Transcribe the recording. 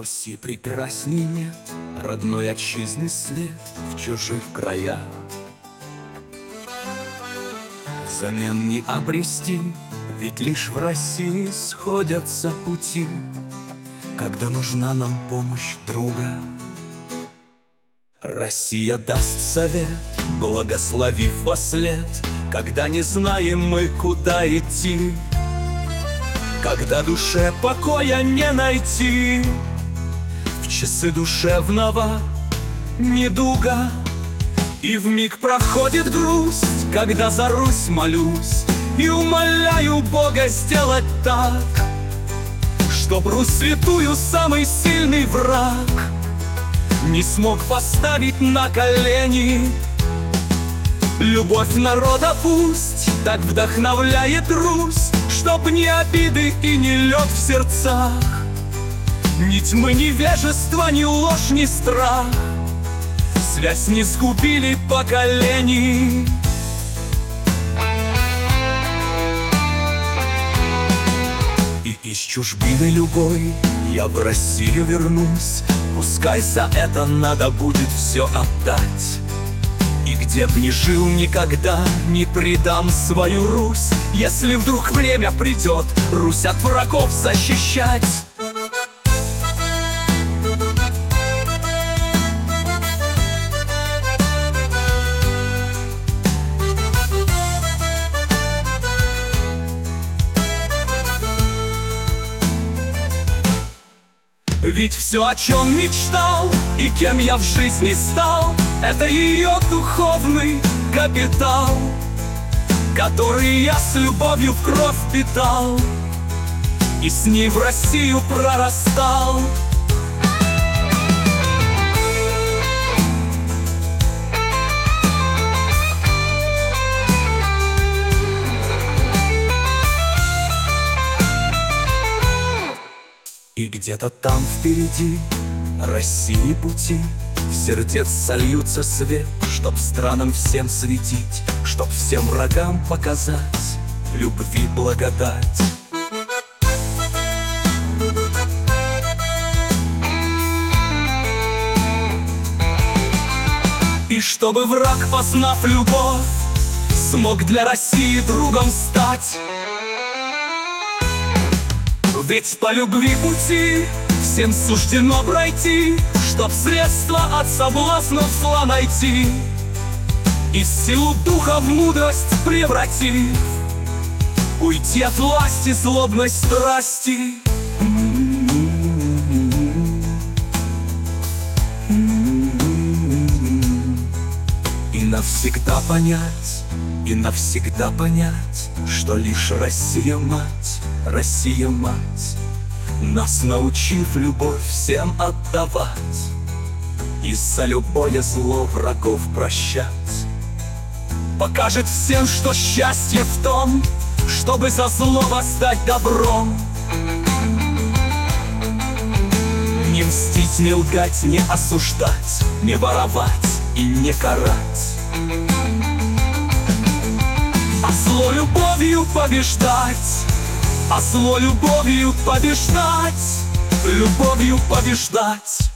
Руси прекрасней нет, родной отчизны след в чужих краях. Замен не обрести, ведь лишь в России сходятся пути, когда нужна нам помощь друга. Россия даст совет, благословив во след, когда не знаем мы, куда идти, когда душе покоя не найти, в часы душевного недуга. И вмиг проходит грусть, когда за Русь молюсь и умоляю Бога сделать так, чтоб Русь святую самый сильный враг не смог поставить на колени. Любовь народа пусть так вдохновляет Русь, чтоб ни обиды и ни лед в сердцах, ни тьмы, ни невежества, ни ложь, ни страх связь не сгубили поколений. И из чужбины любой я в Россию вернусь, пускай за это надо будет все отдать. И где б ни жил, никогда не предам свою Русь, если вдруг время придет Русь от врагов защищать. Ведь все, о чем мечтал и кем я в жизни стал, это ее духовный капитал, который я с любовью в кровь питал и с ней в Россию прорастал. И где-то там впереди России пути, в сердец сольются свет, чтоб странам всем светить, чтоб всем врагам показать любви благодать. И чтобы враг, познав любовь, смог для России другом стать. Ведь по любви пути всем суждено пройти, чтоб средства от соблазнов зла найти и силу духа в мудрость превратив, уйти от власти злобной страсти. И навсегда понять, что лишь Россия мать, Россия мать, нас научив любовь всем отдавать и за любое зло врагов прощать. Покажет всем, что счастье в том, чтобы за зло воздать добром. Не мстить, не лгать, не осуждать, не воровать и не карать, а зло любовью побеждать, а зло любовью побеждать, любовью побеждать.